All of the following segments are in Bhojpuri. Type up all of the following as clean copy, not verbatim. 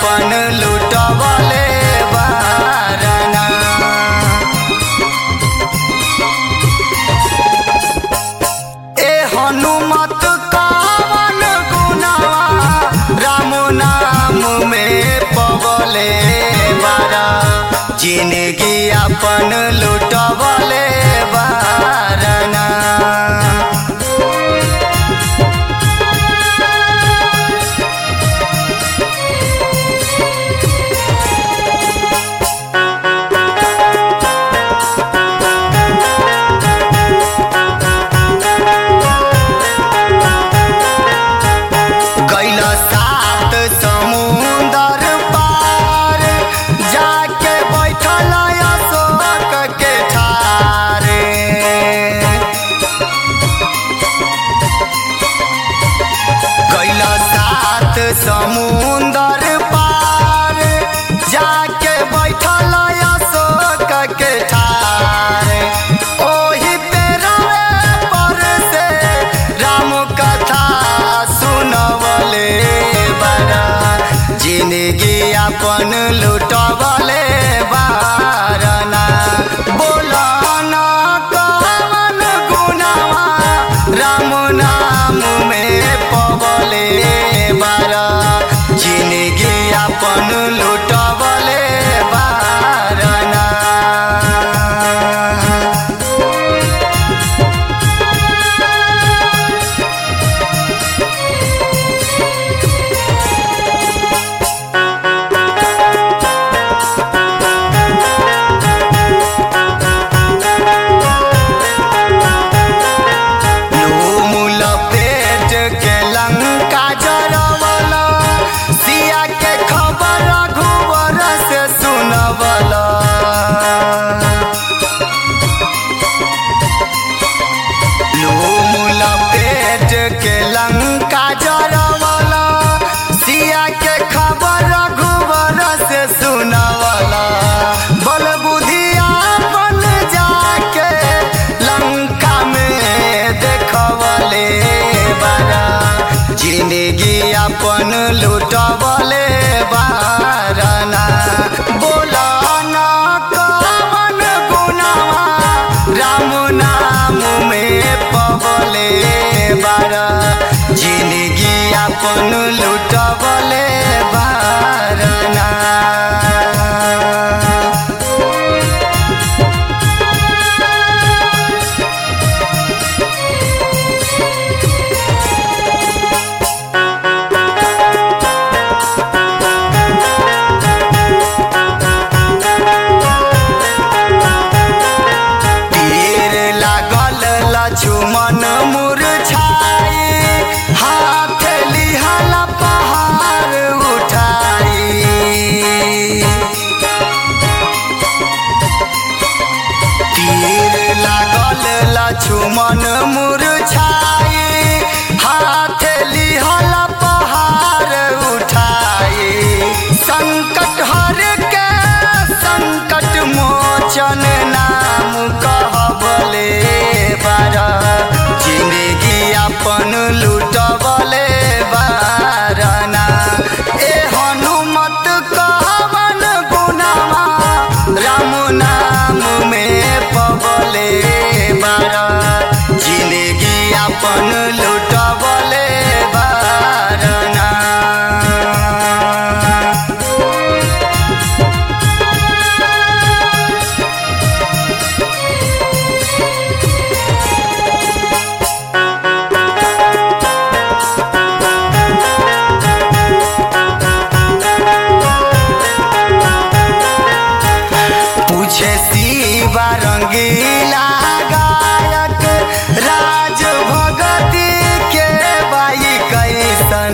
अपन लुटवले बारना। ए हनुमत कवन गुनावा राम नाम में पवले बारा, जिंदगी अपन लुटवले बारना। समुंदर पार जाके बैठल अशोक के ठार, ओही पेड़वे पर से राम कथा सुनवले बारा, जिंदगी अपन लुटवले बारना। बोला ना कवन गुनावा राम नाम में पवले बारा, जिंदगी अपन लुटवले बारना। लूमुल पेट के लंका जरवला, सिया के खबर रघुवर से सुनवला। लूमुल पेट के लंका जरवला, सिया के खबर रघुवर से सुनवला। बल बुधिया बन जाके लंका में देखवले बारा, जिंदगी अपन लुटवले बारना। बोला ना कवन गुनावा राम नाम में पवले बारा, जिंदगी अपन लुटवले बारना। लक्ष्मण मुरझाई, हाथ लिहल पहाड़ उठाई। तीर लागल लक्ष्मण मुरझाई, हाथ लिहल पहाड़ उठाई। संकट हर के संकट मोचन नाम कहबले बारा, जिंदगी अपन लुटवले बारना। ए हनुमत कवन गुनावा राम नाम में पवले बारा, जिंदगी अपन लुटवले बारना। शिवा रंगीला गायक राज भगती के बाई कैसन,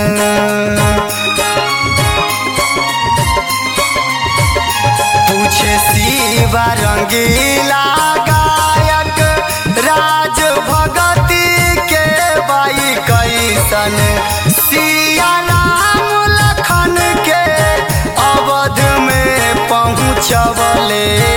पूछे शिवा रंगीला गायक राज भगती के बाई कैसन। सिया राम लखन के अवध में पहुँचवले